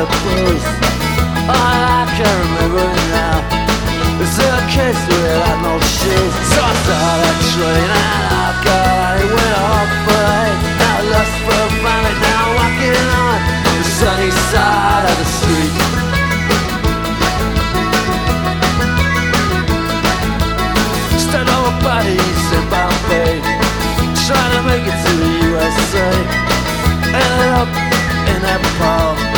the blues. I can remember now. It's a case without no shoes. So I saw that train and I got it. Went off parade. Now lust for planet. Now walking on the sunny side of the street. Stand over bodies in Bombay, trying to make it to the USA. Ended up in that ball.